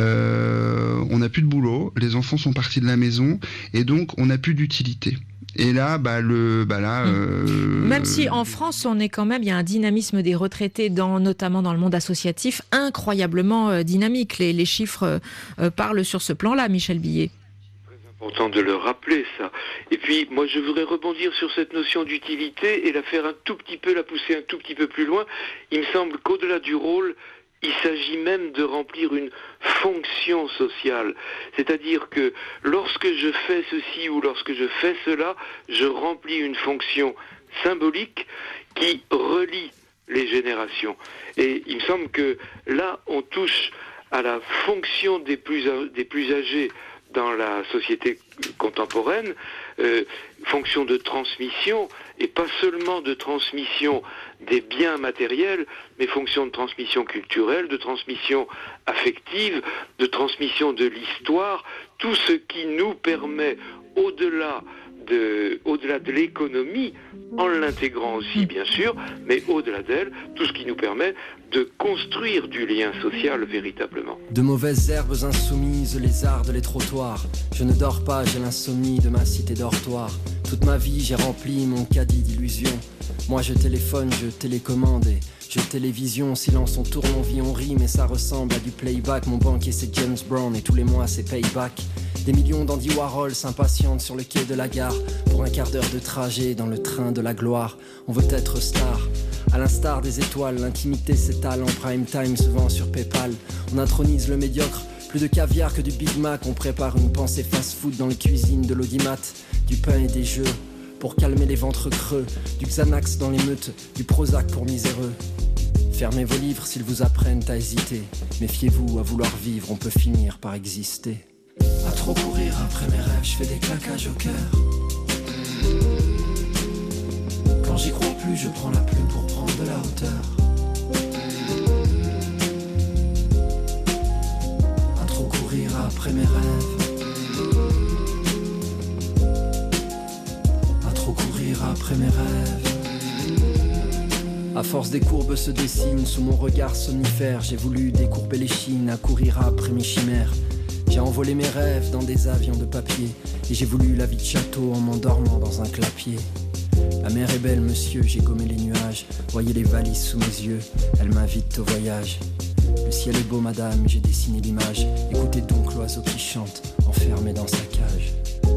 euh, on n'a plus de boulot, les enfants sont partis de la maison, et donc on n'a plus d'utilité. Et là, bah, le, bah là, euh... même si en France, on est quand même, il y a un dynamisme des retraités, dans, notamment dans le monde associatif, incroyablement euh, dynamique. Les, les chiffres euh, parlent sur ce plan-là, Michel Billet. Important de le rappeler, ça. Et puis, moi, je voudrais rebondir sur cette notion d'utilité et la faire un tout petit peu, la pousser un tout petit peu plus loin. Il me semble qu'au-delà du rôle, il s'agit même de remplir une fonction sociale. C'est-à-dire que lorsque je fais ceci ou lorsque je fais cela, je remplis une fonction symbolique qui relie les générations. Et il me semble que là, on touche à la fonction des plus, des plus âgés dans la société contemporaine, euh, fonction de transmission, et pas seulement de transmission des biens matériels, mais fonction de transmission culturelle, de transmission affective, de transmission de l'histoire, tout ce qui nous permet, au-delà de, au-delà de l'économie, en l'intégrant aussi bien sûr, mais au-delà d'elle, tout ce qui nous permet de construire du lien social véritablement. De mauvaises herbes insoumises, les ardes, les trottoirs. Je ne dors pas, j'ai l'insomnie de ma cité dortoir. Toute ma vie, j'ai rempli mon caddie d'illusions. Moi, je téléphone, je télécommande et je télévision. Silence, on tourne, on vit, on rit, mais ça ressemble à du playback. Mon banquier, c'est James Brown et tous les mois, c'est payback. Des millions d'Andy Warhol s'impatientent sur le quai de la gare pour un quart d'heure de trajet dans le train de la gloire. On veut être star. À l'instar des étoiles, l'intimité s'étale en prime time, se vend sur PayPal. On intronise le médiocre, plus de caviar que du Big Mac. On prépare une pensée fast-food dans les cuisines de l'audimat. Du pain et des jeux pour calmer les ventres creux. Du Xanax dans les meutes, du Prozac pour miséreux. Fermez vos livres s'ils vous apprennent à hésiter. Méfiez-vous, à vouloir vivre, on peut finir par exister. À trop courir après mes rêves, je fais des claquages au cœur. Quand j'y crois plus, je prends la plume pour prendre de la hauteur. À trop courir après mes rêves. À trop courir après mes rêves. À force des courbes se dessinent sous mon regard somnifère. J'ai voulu décourber les chines, à courir après mes chimères. J'ai envolé mes rêves dans des avions de papier. Et j'ai voulu la vie de château en m'endormant dans un clapier. La mer est belle, monsieur, j'ai gommé les nuages. Voyez les valises sous mes yeux, elle m'invite au voyage. Le ciel est beau, madame, j'ai dessiné l'image. Écoutez donc l'oiseau qui chante, enfermé dans sa cage.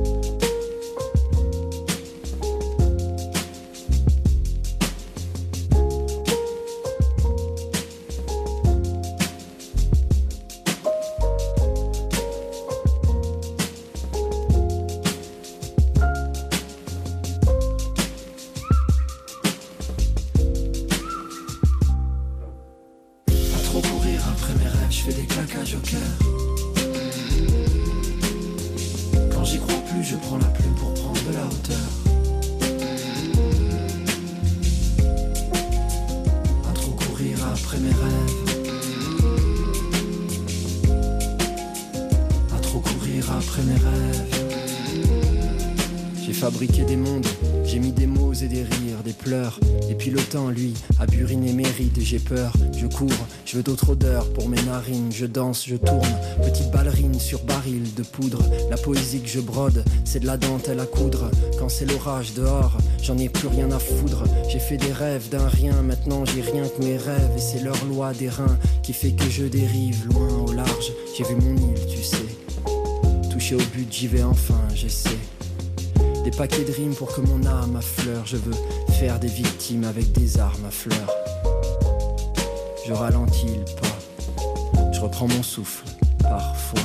Fabriqué des mondes, j'ai mis des mots et des rires, des pleurs. Et puis le temps, lui, a buriné mes rides et j'ai peur. Je cours, je veux d'autres odeurs pour mes narines. Je danse, je tourne, petite ballerine sur baril de poudre. La poésie que je brode, c'est de la dentelle à coudre. Quand c'est l'orage dehors, j'en ai plus rien à foudre. J'ai fait des rêves d'un rien, maintenant j'ai rien que mes rêves. Et c'est leur loi des reins qui fait que je dérive loin au large. J'ai vu mon île, tu sais. Touché au but, j'y vais enfin, j'essaie. Des paquets de rimes pour que mon âme affleure. Je veux faire des victimes avec des armes à fleurs. Je ralentis le pas. Je reprends mon souffle, parfois.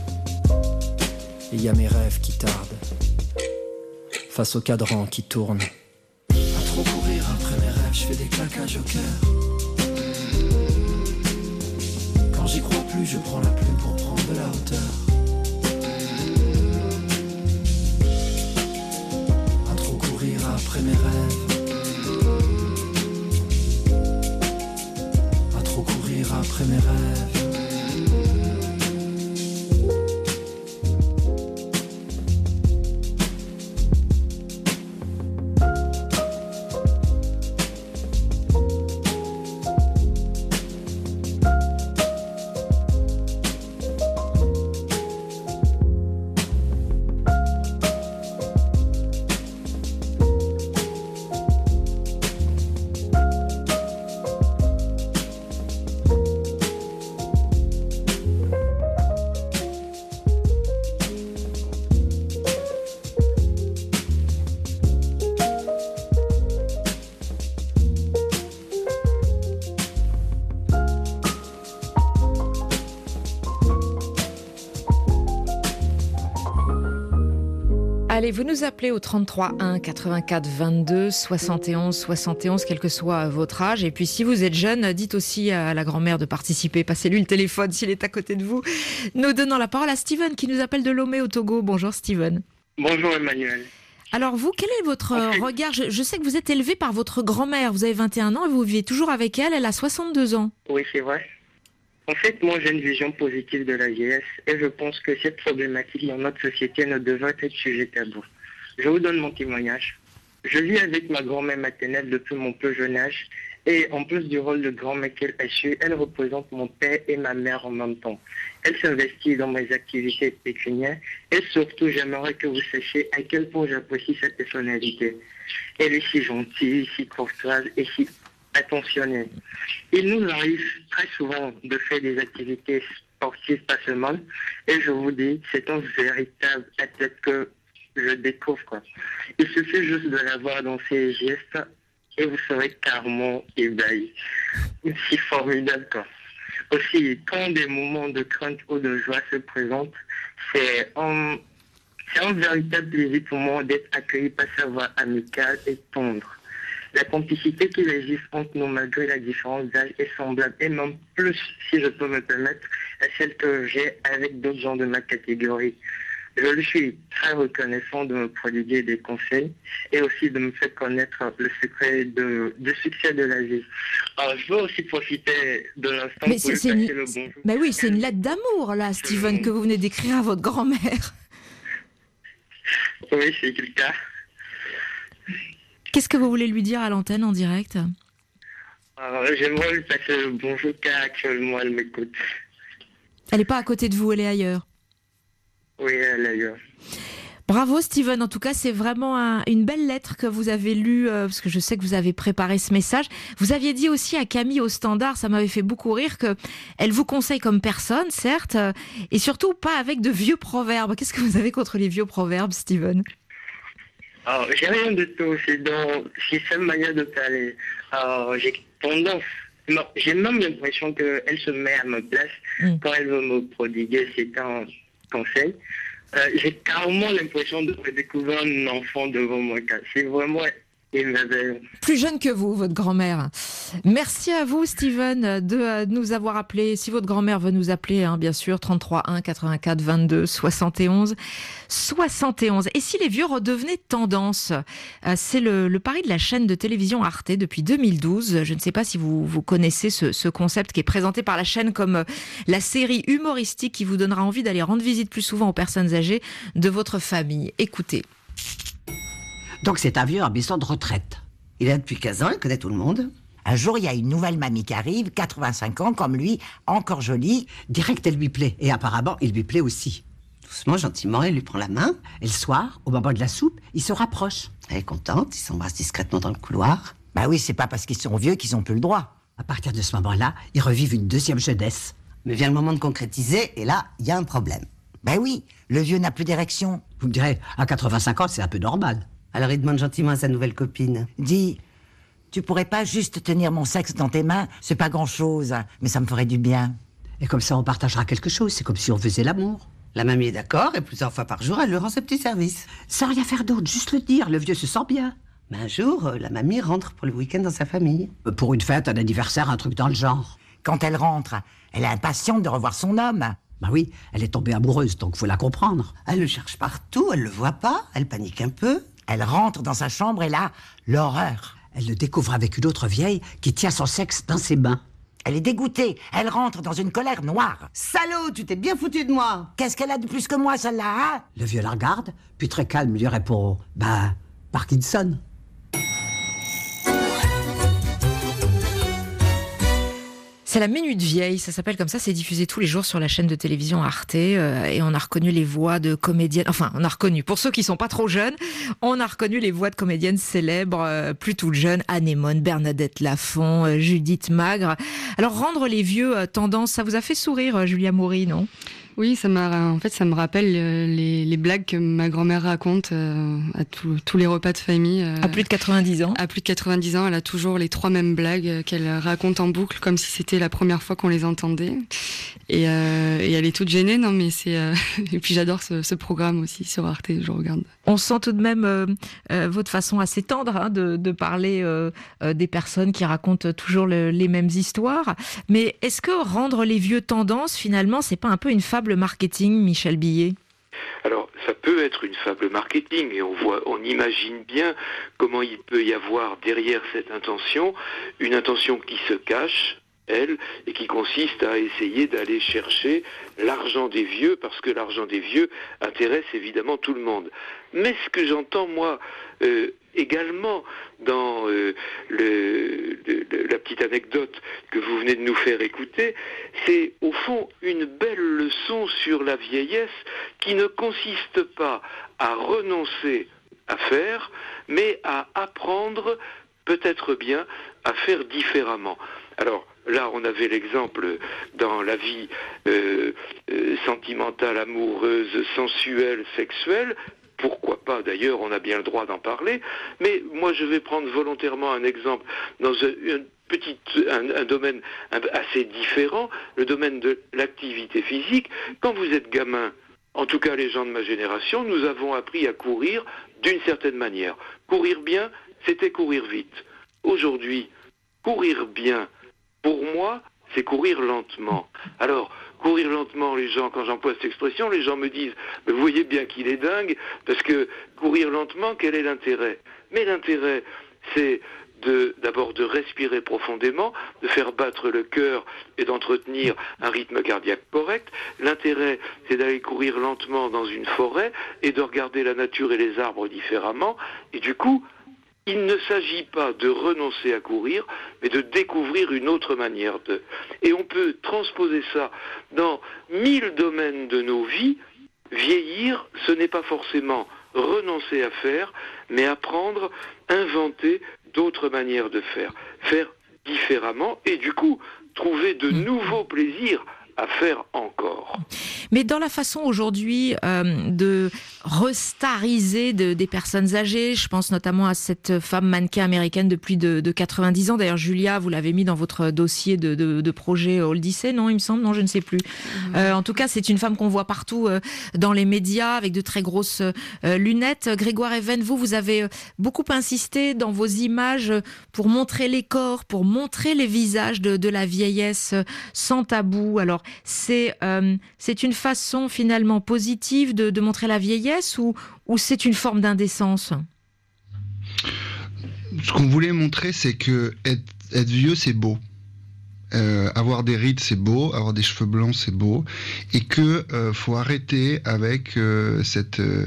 Et y a mes rêves qui tardent. Face au cadran qui tourne. À trop courir après mes rêves, je fais des claquages au cœur. Quand j'y crois plus, je prends la plume pour prendre de la hauteur. après mes rêves, à trop courir après mes rêves. Allez, vous nous appelez au trente-trois un quatre-vingt-quatre vingt-deux soixante et onze soixante et onze, quel que soit votre âge. Et puis si vous êtes jeune, dites aussi à la grand-mère de participer. Passez-lui le téléphone s'il est à côté de vous. Nous donnons la parole à Steven qui nous appelle de Lomé au Togo. Bonjour Steven. Bonjour Emmanuel. Alors vous, quel est votre regard ? je, je sais que vous êtes élevé par votre grand-mère. Vous avez vingt et un ans et vous vivez toujours avec elle. Elle a soixante-deux ans. Oui, c'est vrai. En fait, moi, j'ai une vision positive de la vieillesse et je pense que cette problématique dans notre société ne devrait être sujet tabou. Je vous donne mon témoignage. Je vis avec ma grand-mère maternelle depuis mon plus jeune âge et en plus du rôle de grand-mère qu'elle a su, elle représente mon père et ma mère en même temps. Elle s'investit dans mes activités pécuniaires et surtout, j'aimerais que vous sachiez à quel point j'apprécie cette personnalité. Elle est si gentille, si courtoise et si attentionnée. Il nous arrive très souvent de faire des activités sportives pas seulement et je vous dis, c'est un véritable athlète que je découvre, quoi. Il suffit juste de la voir dans ses gestes et vous serez carrément ébahi. Si formidable, quoi. Aussi, quand des moments de crainte ou de joie se présentent, c'est un, c'est un véritable plaisir pour moi d'être accueilli par sa voix amicale et tendre. La complicité qui existe entre nous malgré la différence d'âge est semblable et même plus, si je peux me permettre, à celle que j'ai avec d'autres gens de ma catégorie. Je lui suis très reconnaissant de me prodiguer des conseils et aussi de me faire connaître le secret de, du succès de la vie. Alors, je veux aussi profiter de l'instant Mais pour c'est, lui c'est passer une... le bonjour. Mais oui, c'est une lettre d'amour, là, Steven, que vous venez d'écrire à votre grand-mère. Oui, c'est le cas. Qu'est-ce que vous voulez lui dire à l'antenne en direct ? Alors, j'aimerais lui passer le bonjour car actuellement elle m'écoute. Elle n'est pas à côté de vous, elle est ailleurs. Oui, elle est ailleurs. Bravo Steven, en tout cas c'est vraiment un, une belle lettre que vous avez lue, euh, parce que je sais que vous avez préparé ce message. Vous aviez dit aussi à Camille au standard, ça m'avait fait beaucoup rire, qu'elle vous conseille comme personne, certes, euh, et surtout pas avec de vieux proverbes. Qu'est-ce que vous avez contre les vieux proverbes, Steven ? Alors, j'ai rien de tout, c'est dans cette manière de parler. Alors, j'ai tendance, non, j'ai même l'impression qu'elle se met à ma place mm. quand elle veut me prodiguer certains conseils. Euh, j'ai carrément l'impression de découvrir un enfant devant moi. C'est vraiment émerveillant. Plus jeune que vous, votre grand-mère. Merci à vous, Steven, de, de nous avoir appelé. Si votre grand-mère veut nous appeler, hein, bien sûr, trente-trois un quatre-vingt-quatre vingt-deux soixante et onze soixante et onze. Et si les vieux redevenaient tendance, euh, c'est le, le pari de la chaîne de télévision Arte depuis deux mille douze. Je ne sais pas si vous, vous connaissez ce, ce concept qui est présenté par la chaîne comme euh, la série humoristique qui vous donnera envie d'aller rendre visite plus souvent aux personnes âgées de votre famille. Écoutez. Donc c'est un vieux en maison de retraite. Il est là depuis quinze ans, il connaît tout le monde. Un jour, il y a une nouvelle mamie qui arrive, quatre-vingt-cinq ans, comme lui, encore jolie. Direct, elle lui plaît. Et apparemment, il lui plaît aussi. Doucement, gentiment, elle lui prend la main. Et le soir, au moment de la soupe, ils se rapprochent. Elle est contente, ils s'embrassent discrètement dans le couloir. Bah oui, c'est pas parce qu'ils sont vieux qu'ils ont plus le droit. À partir de ce moment-là, ils revivent une deuxième jeunesse. Mais vient le moment de concrétiser, et là, il y a un problème. Bah oui, le vieux n'a plus d'érection. Vous me direz, à quatre-vingt-cinq ans, c'est un peu normal. Alors il demande gentiment à sa nouvelle copine. Dis, tu pourrais pas juste tenir mon sexe dans tes mains ? C'est pas grand-chose, mais ça me ferait du bien. Et comme ça, on partagera quelque chose. C'est comme si on faisait l'amour. La mamie est d'accord, et plusieurs fois par jour, elle lui rend ses petits services. Sans rien faire d'autre, juste le dire. Le vieux se sent bien. Mais un jour, la mamie rentre pour le week-end dans sa famille. Pour une fête, un anniversaire, un truc dans le genre. Quand elle rentre, elle est impatiente de revoir son homme. Bah oui, elle est tombée amoureuse, donc faut la comprendre. Elle le cherche partout, elle le voit pas, elle panique un peu. Elle rentre dans sa chambre et là, l'horreur. Elle le découvre avec une autre vieille qui tient son sexe dans ses mains. Elle est dégoûtée. Elle rentre dans une colère noire. Salaud, tu t'es bien foutu de moi. Qu'est-ce qu'elle a de plus que moi, celle-là, hein? Le vieux la regarde, puis très calme lui répond « Bah, Parkinson ». C'est la Minute Vieille, ça s'appelle comme ça, c'est diffusé tous les jours sur la chaîne de télévision Arte euh, et on a reconnu les voix de comédiennes, enfin on a reconnu, pour ceux qui sont pas trop jeunes, on a reconnu les voix de comédiennes célèbres, euh, plus toutes jeunes, Anémone, Bernadette Lafont, euh, Judith Magre. Alors rendre les vieux euh, tendances, ça vous a fait sourire, euh, Julia Maury, non ? Oui, ça m'a, en fait, ça me rappelle les, les blagues que ma grand-mère raconte euh, à tout, tous les repas de famille. Euh, à plus de quatre-vingt-dix ans. À plus de quatre-vingt-dix ans, elle a toujours les trois mêmes blagues qu'elle raconte en boucle, comme si c'était la première fois qu'on les entendait. Et, euh, et elle est toute gênée, non mais c'est. Euh... et puis j'adore ce, ce programme aussi sur Arte, je regarde. On sent tout de même euh, euh, votre façon assez tendre hein, de, de parler euh, euh, des personnes qui racontent toujours le, les mêmes histoires. Mais est-ce que rendre les vieux tendances, finalement, c'est pas un peu une fable marketing, Michel Billet ? Alors, ça peut être une fable marketing et on voit, on imagine bien comment il peut y avoir derrière cette intention une intention qui se cache, elle, et qui consiste à essayer d'aller chercher l'argent des vieux, parce que l'argent des vieux intéresse évidemment tout le monde. Mais ce que j'entends, moi, euh, également dans euh, le, le, la petite anecdote que vous venez de nous faire écouter, c'est au fond une belle leçon sur la vieillesse qui ne consiste pas à renoncer à faire, mais à apprendre peut-être bien à faire différemment. Alors, là, on avait l'exemple dans la vie euh, euh, sentimentale, amoureuse, sensuelle, sexuelle. Pourquoi pas, d'ailleurs, on a bien le droit d'en parler. Mais moi, je vais prendre volontairement un exemple dans un, un, petit, un, un domaine assez différent, le domaine de l'activité physique. Quand vous êtes gamin, en tout cas les gens de ma génération, nous avons appris à courir d'une certaine manière. Courir bien, c'était courir vite. Aujourd'hui, courir bien, pour moi, c'est courir lentement. Alors, courir lentement, les gens, quand j'emploie cette expression, les gens me disent « Vous voyez bien qu'il est dingue, parce que courir lentement, quel est l'intérêt ?» Mais l'intérêt, c'est de, d'abord de respirer profondément, de faire battre le cœur et d'entretenir un rythme cardiaque correct. L'intérêt, c'est d'aller courir lentement dans une forêt et de regarder la nature et les arbres différemment. Et du coup, il ne s'agit pas de renoncer à courir, mais de découvrir une autre manière de. Et on peut transposer ça dans mille domaines de nos vies. Vieillir, ce n'est pas forcément renoncer à faire, mais apprendre, inventer d'autres manières de faire. Faire différemment et du coup, trouver de nouveaux plaisirs à faire encore. Mais dans la façon aujourd'hui euh, de restariser de, des personnes âgées, je pense notamment à cette femme mannequin américaine de plus de, de quatre-vingt-dix ans. D'ailleurs, Julia, vous l'avez mis dans votre dossier de, de, de projet Oldissey, non, il me semble, non, je ne sais plus. Mmh. Euh, en tout cas, c'est une femme qu'on voit partout euh, dans les médias avec de très grosses euh, lunettes. Grégoire Even, vous, vous avez beaucoup insisté dans vos images pour montrer les corps, pour montrer les visages de, de la vieillesse sans tabou. Alors, c'est, euh, c'est une façon finalement positive de, de montrer la vieillesse ou, ou c'est une forme d'indécence ? Ce qu'on voulait montrer, c'est que être, être vieux, c'est beau. Euh, avoir des rides, c'est beau. Avoir des cheveux blancs, c'est beau. Et que euh, faut arrêter avec euh, cette euh,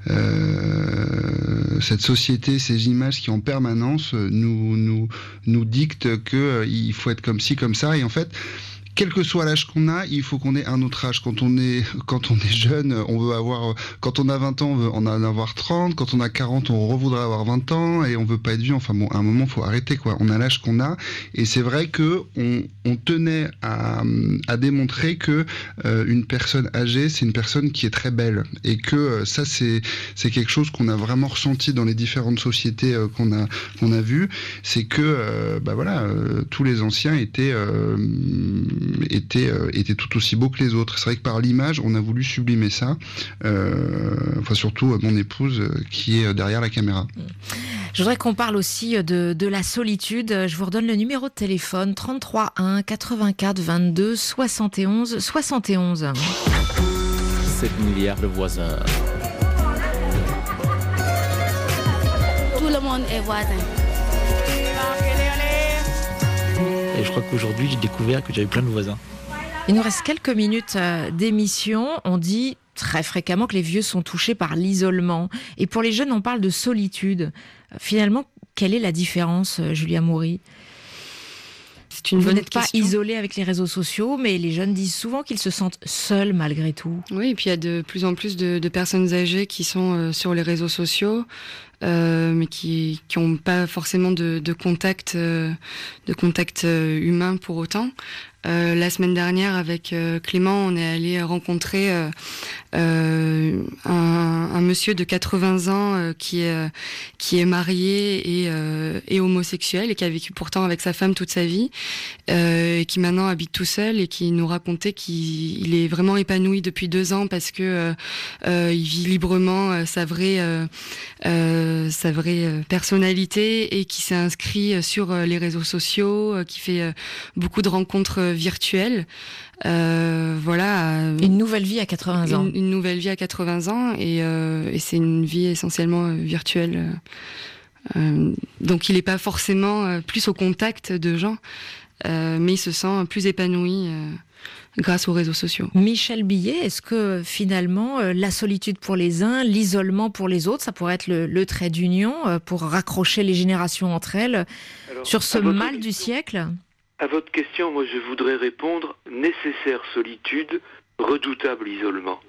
cette société, ces images qui en permanence nous nous nous dictent que euh, il faut être comme ci, comme ça. Et en fait, quel que soit l'âge qu'on a, il faut qu'on ait un autre âge. Quand on est, quand on est jeune, on veut avoir, quand on a vingt ans, on veut en avoir trente. Quand on a quarante, on revoudrait avoir vingt ans et on veut pas être vieux. Enfin bon, à un moment, faut arrêter, quoi. On a l'âge qu'on a. Et c'est vrai que on, on tenait à, à démontrer que euh, une personne âgée, c'est une personne qui est très belle. Et que euh, ça, c'est, c'est quelque chose qu'on a vraiment ressenti dans les différentes sociétés euh, qu'on a, qu'on a vues. C'est que, euh, bah voilà, euh, tous les anciens étaient, euh, Était, euh, était tout aussi beau que les autres. C'est vrai que par l'image, on a voulu sublimer ça. Euh, enfin, surtout euh, mon épouse euh, qui est derrière la caméra. Je voudrais qu'on parle aussi de, de la solitude. Je vous redonne le numéro de téléphone trente-trois un quatre-vingt-quatre vingt-deux soixante et onze soixante et onze. sept milliards de voisins. monde est voisin. Et je crois qu'aujourd'hui, j'ai découvert que j'avais plein de voisins. Il nous reste quelques minutes d'émission. On dit très fréquemment que les vieux sont touchés par l'isolement. Et pour les jeunes, on parle de solitude. Finalement, quelle est la différence, Julia Moury ? C'est une Vous bonne n'êtes pas question. isolé avec les réseaux sociaux, mais les jeunes disent souvent qu'ils se sentent seuls malgré tout. Oui, et puis il y a de plus en plus de, de personnes âgées qui sont euh, sur les réseaux sociaux, euh, mais qui qui ont pas forcément de, de contact, euh, de contact euh, humain pour autant. Euh, la semaine dernière, avec euh, Clément, on est allé rencontrer euh, euh, un, un monsieur de quatre-vingts ans euh, qui est euh, qui est marié et, euh, et homosexuel et qui a vécu pourtant avec sa femme toute sa vie euh, et qui maintenant habite tout seul et qui nous racontait qu'il il est vraiment épanoui depuis deux ans parce que euh, euh, il vit librement euh, sa vraie euh, euh, sa vraie euh, personnalité et qui s'est inscrit sur euh, les réseaux sociaux, euh, qui fait euh, beaucoup de rencontres virtuelle, euh, voilà. Une nouvelle vie à quatre-vingts ans. Une, une nouvelle vie à quatre-vingts ans et, euh, et c'est une vie essentiellement euh, virtuelle. Euh, donc il n'est pas forcément euh, plus au contact de gens, euh, mais il se sent plus épanoui euh, grâce aux réseaux sociaux. Michel Billet, est-ce que finalement euh, la solitude pour les uns, l'isolement pour les autres, ça pourrait être le, le trait d'union euh, pour raccrocher les générations entre elles Alors, sur ce votre mal question, du siècle ? À votre question, moi je voudrais répondre nécessaire solitude, redoutable isolement.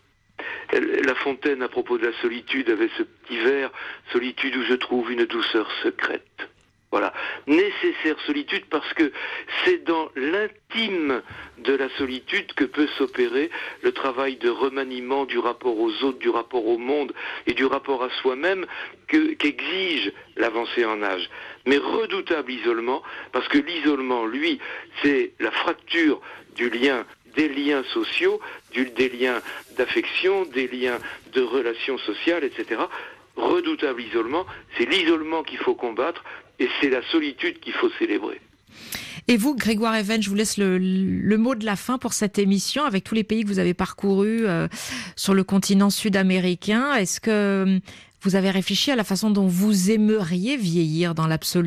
La Fontaine, à propos de la solitude, avait ce petit vers, solitude où je trouve une douceur secrète. Voilà, nécessaire solitude parce que c'est dans l'intime de la solitude que peut s'opérer le travail de remaniement du rapport aux autres, du rapport au monde et du rapport à soi-même que, qu'exige l'avancée en âge. Mais redoutable isolement parce que l'isolement, lui, c'est la fracture du lien, des liens sociaux, du, des liens d'affection, des liens de relations sociales, et cetera. Redoutable isolement, c'est l'isolement qu'il faut combattre et c'est la solitude qu'il faut célébrer. Et vous, Grégoire Even, je vous laisse le, le mot de la fin pour cette émission avec tous les pays que vous avez parcourus euh, sur le continent sud-américain. Est-ce que vous avez réfléchi à la façon dont vous aimeriez vieillir dans l'absolu ?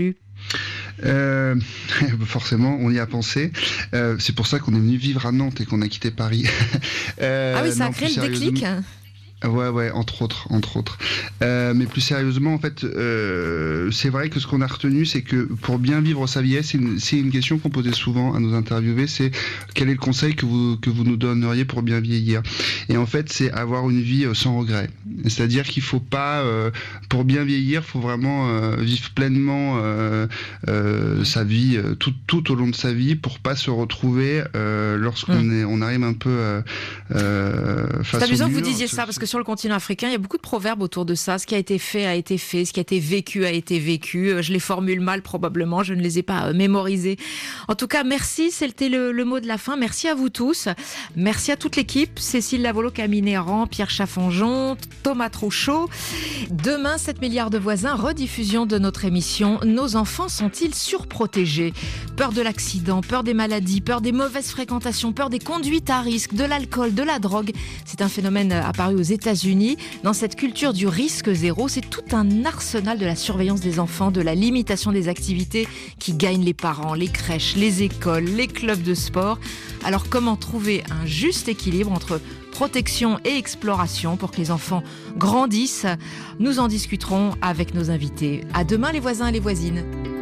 Euh, forcément, on y a pensé. Euh, c'est pour ça qu'on est venu vivre à Nantes et qu'on a quitté Paris. euh, ah oui, ça a non, créé le déclic ? Ouais, ouais, entre autres, entre autres. Euh, mais plus sérieusement, en fait, euh, c'est vrai que ce qu'on a retenu, c'est que pour bien vivre sa vieillesse, c'est une, c'est une question qu'on posait souvent à nos interviewés, c'est quel est le conseil que vous que vous nous donneriez pour bien vieillir ? Et en fait, c'est avoir une vie sans regret. C'est-à-dire qu'il faut pas, euh, pour bien vieillir, faut vraiment euh, vivre pleinement euh, euh, sa vie, euh, tout tout au long de sa vie, pour pas se retrouver euh, lorsqu'on mmh. est, on arrive un peu euh, euh, face c'est amusant au que mur. vous disiez ça parce que sur le continent africain, il y a beaucoup de proverbes autour de ça. Ce qui a été fait a été fait, ce qui a été vécu a été vécu. Je les formule mal probablement, je ne les ai pas mémorisés. En tout cas, merci, c'était le, le mot de la fin. Merci à vous tous. Merci à toute l'équipe. Cécile Lavolo, Camille Néran, Pierre Chaffanjon, Thomas Trouchot. Demain, sept milliards de voisins, rediffusion de notre émission. Nos enfants sont-ils surprotégés ? Peur de l'accident, peur des maladies, peur des mauvaises fréquentations, peur des conduites à risque, de l'alcool, de la drogue. C'est un phénomène apparu aux États-Unis. Dans cette culture du risque zéro, c'est tout un arsenal de la surveillance des enfants, de la limitation des activités qui gagnent les parents, les crèches, les écoles, les clubs de sport. Alors comment trouver un juste équilibre entre protection et exploration pour que les enfants grandissent ? Nous en discuterons avec nos invités. À demain les voisins et les voisines.